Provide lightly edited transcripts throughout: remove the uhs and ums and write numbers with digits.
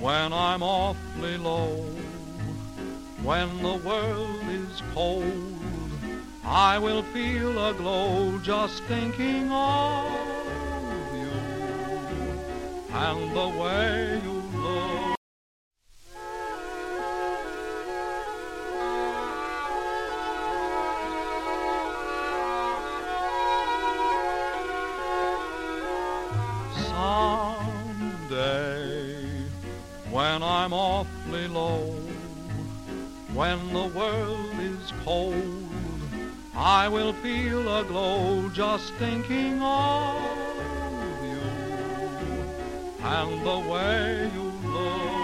when I'm awfully low. When the world is cold, I will feel a glow just thinking of you and the way you look. Someday, when I'm awfully low, when the world is cold, I will feel a glow just thinking of you and the way you look.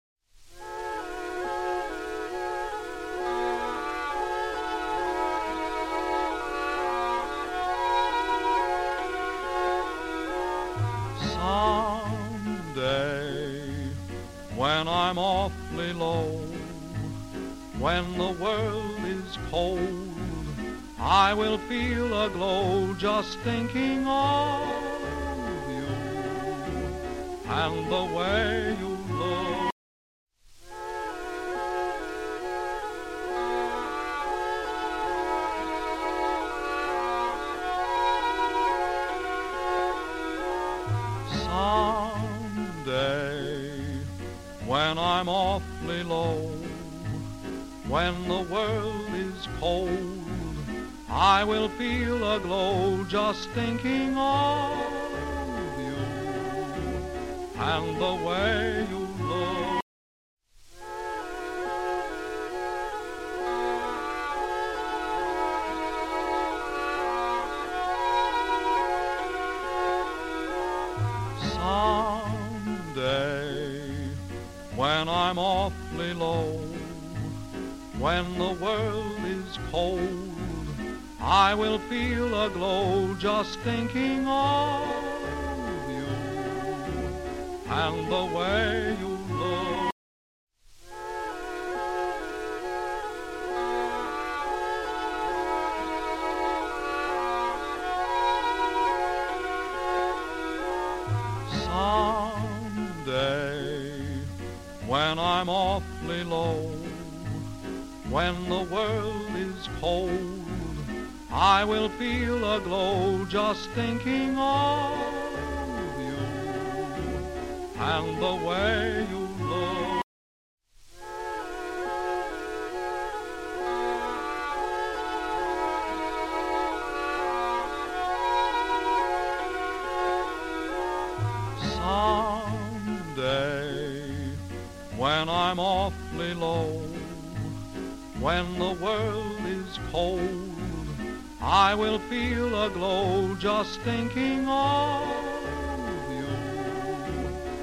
Someday, when I'm awfully low, when the world is cold, I will feel a glow just thinking of you and the way you look. Someday, when I'm awfully low, when the world is cold, I will feel a glow just thinking of you and the way you look. Someday, when I'm awfully low, when the world is cold, I will feel a glow just thinking of you and the way you look. Someday, when I'm awfully low, when the world is cold, I will feel a glow just thinking of you and the way you look. Someday, when I'm awfully low, when the world is cold, I will feel a glow just thinking of